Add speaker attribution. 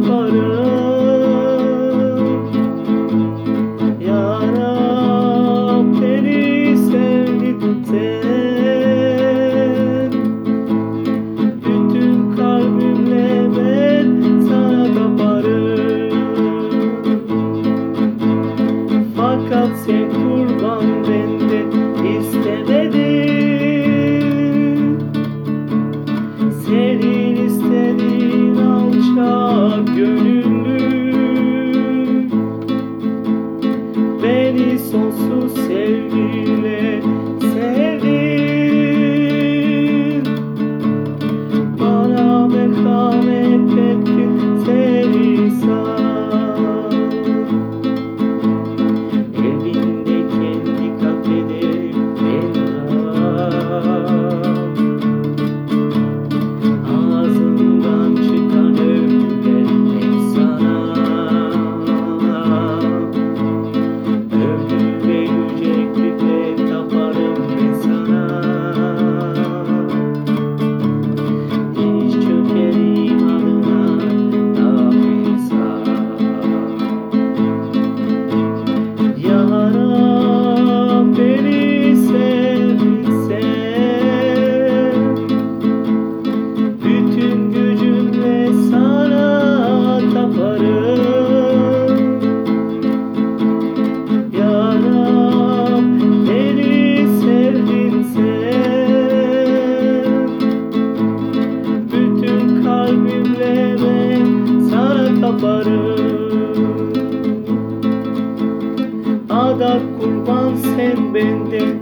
Speaker 1: taparım. Ya Rab, beni sevdin sen, bütün kalbimle ben sana taparım. Fakat sen kurban benden istemedin, senin istediğin alçak gönüllü, beni sonsuz sevgiyle sevdin. Bana merhamet ettin sen İsa. Evinde kendi kafelerim ben Rab, ağzımdan çıkan övgüler hep sana. Övgü ve yücelikle taparım ben sana. Diz çökerim adına Rab İsa. Ya Rab, beni sevdin sen, bütün gücümle sana taparım. Ya Rab, beni sevdin sen, bütün kalbimle ben sana taparım. Adak kurban sen benden